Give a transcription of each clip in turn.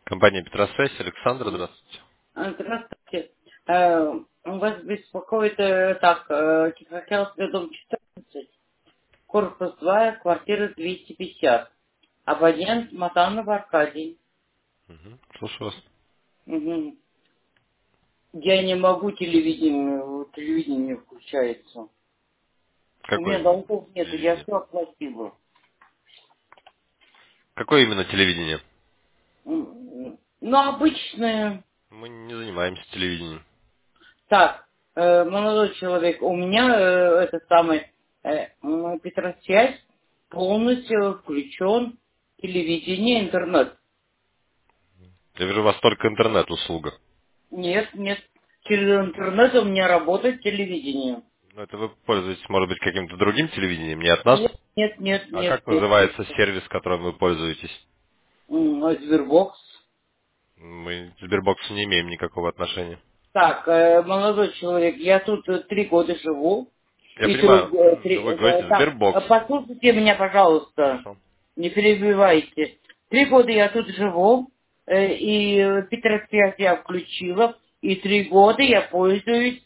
Компания Петросвязь, Александр, здравствуйте. Здравствуйте. Вас беспокоит Тихоокеанский дом 14, корпус 2, квартира 250. Абонент Матанов Аркадий. Слушаю вас. Мгм. Я не могу телевидение включается. У Какое меня именно долгов нет, я телевидение? все оплатила. Какое именно телевидение? Ну, обычное. Мы не занимаемся телевидением. Так, молодой человек, у меня Петросвязь полностью включен телевидение, интернет. Я вижу, у вас только интернет-услуга. Нет, нет, через интернет у меня работает телевидение. Но это вы пользуетесь, может быть, каким-то другим телевидением, не от нас? Нет, нет, нет, А нет, как нет. называется сервис, которым вы пользуетесь? Сбербокс. Мы к Сбербоксу не имеем никакого отношения. Так, молодой человек, я тут 3 года живу. Я понимаю, но вы говорите Так, Сбербокс. послушайте меня, пожалуйста. Хорошо. Не перебивайте. 3 года я тут живу, и Петросвязь я включила, и 3 года я пользуюсь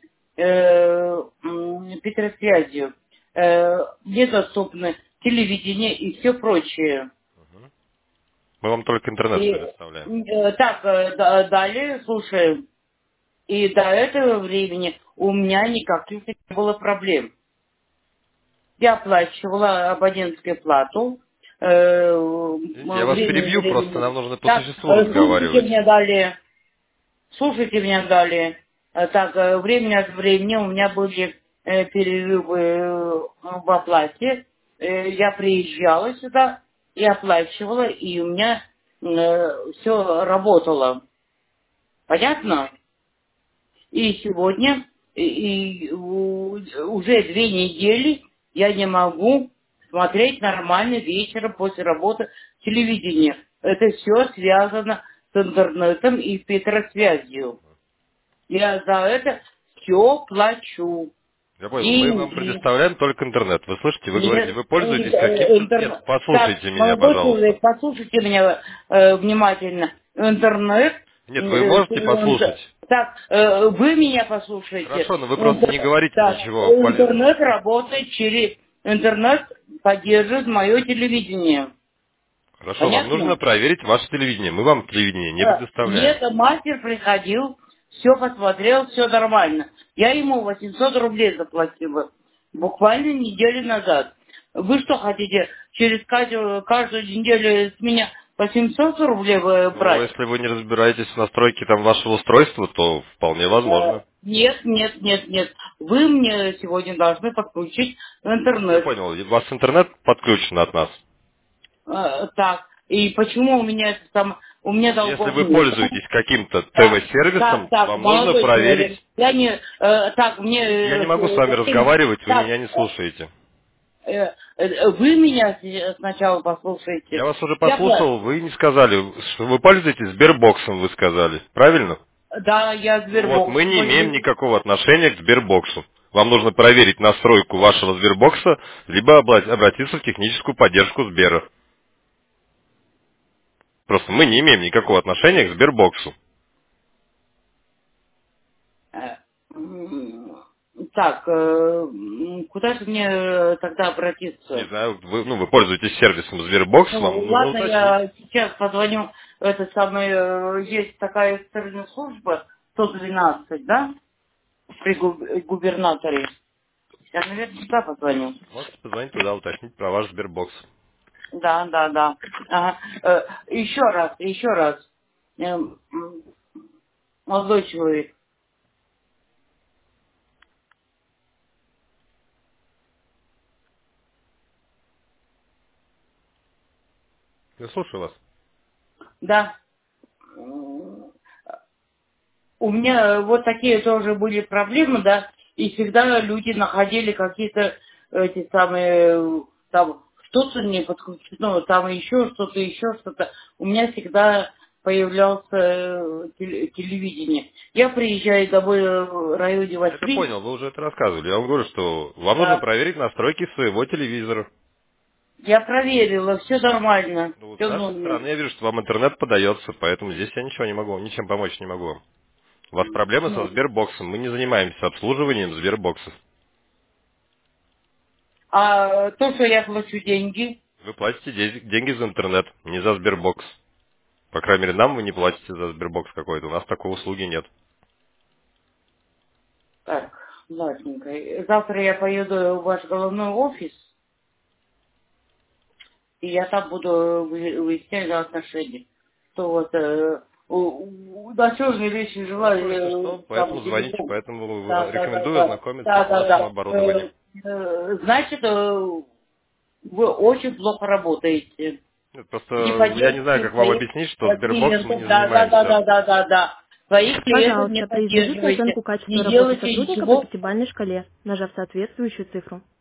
Петросвязью. Мне доступно телевидение и все прочее. Мы вам только интернет И предоставляем. далее слушаем. И до этого времени у меня никаких не было проблем. Я оплачивала абонентскую плату. Видите, я вас Время от перебью, просто времени. нам нужно по Так, существу слушайте разговаривать. меня далее. Слушайте меня далее. Время от времени у меня были перерывы в оплате. Я приезжала сюда и оплачивала, и у меня все работало. Понятно? И сегодня, уже 2 недели я не могу смотреть нормально вечером после работы телевидение. Это все связано с интернетом и Петросвязью. Я за это все плачу. Я понял, мы вам Деньги. предоставляем только интернет. Вы слышите, вы говорите, Нет, вы пользуетесь каким-то... Нет, интернет. Так, послушайте меня, молодой пожалуйста. человек, послушайте меня внимательно. Интернет. Нет, вы можете послушать? Так, вы меня послушайте. Хорошо, но вы просто не говорите Так, ничего полезного. интернет работает через... Интернет поддерживает мое телевидение. Хорошо, вам нужно Понятно? проверить ваше телевидение. Мы вам телевидение не предоставляем. Нет, мастер приходил, все посмотрел, все нормально. Я ему 800 рублей заплатила. Буквально неделю назад. Вы что хотите, через каждую неделю с меня по 700 рублей Ну, брать? если вы не разбираетесь в настройке там вашего устройства, то вполне возможно. Нет, нет, нет, нет. Вы мне сегодня должны подключить Я интернет. понял, у вас интернет подключен от нас. Так, и почему у меня у меня Если долгов вы нет? пользуетесь каким-то Так, так, ТВ-сервисом, так, вам нужно молодой человек, проверить. я не, так, мне, Я не могу с вами разговаривать, вы так, меня не слушаете. вы меня сначала Я послушайте. вас уже Я, послушал, вы не сказали, что вы пользуетесь Сбербоксом, вы сказали. Правильно? да, я Ну вот, Сбербокс мы не имеем пользуюсь. никакого отношения к Сбербоксу. Вам нужно проверить настройку вашего Сбербокса, либо обратиться в техническую поддержку Сбера. Просто мы не имеем никакого отношения к Сбербоксу. Э, м, Так, куда же мне тогда Не обратиться? знаю, вы пользуетесь сервисом Сбербокс, Ну, вам нужно ладно, уточнить. я сейчас позвоню. Есть такая экстренная служба 112, да? При губернаторе. Я, наверное, туда позвоню. Можете позвонить туда, уточнить про ваш Сбербокс. Да, да, да. Ага. Еще раз. Молодой человек. Я слушаю вас. Да. У меня вот такие тоже были проблемы, да, и всегда люди находили какие-то эти самые, там, что-то не подключено, там еще что-то. У меня всегда появлялся телевидение. Я приезжаю домой в районе Я это 8, понял, вы уже это рассказывали. Я вам говорю, что вам нужно да, проверить настройки своего телевизора. Я проверила, все нормально, Ну, вот с все нашей нормально. стороны я вижу, что вам интернет подается, поэтому здесь я ничего не могу, ничем помочь не могу. У вас проблемы со Ну, Сбербоксом. Мы не занимаемся обслуживанием Сбербоксов. а то, что я плачу деньги, Вы платите деньги за интернет, не за Сбербокс. По крайней мере, нам вы не платите за Сбербокс какой-то. У нас такой услуги нет. так, ладненько. Завтра я поеду в ваш головной офис, и я там буду выяснять за отношения. Что вот, надежные вещи Хорошо, если желаю, что, там, поэтому звоните, телефон. поэтому Да, да, да, рекомендую да, ознакомиться да, с да, нашим да. оборудованием. Значит, вы очень плохо работаете. Нет, просто Не я не знаю, поддерживаете как вам своих объяснить, что Сбербокс мы клиентов. не Да, да, да, занимаемся. да, да, да, да. Своих клиентов не Пожалуйста, произведите поддерживаете. оценку качества Не работы делайте сотрудника по ничего. пятибалльной шкале, нажав соответствующую цифру.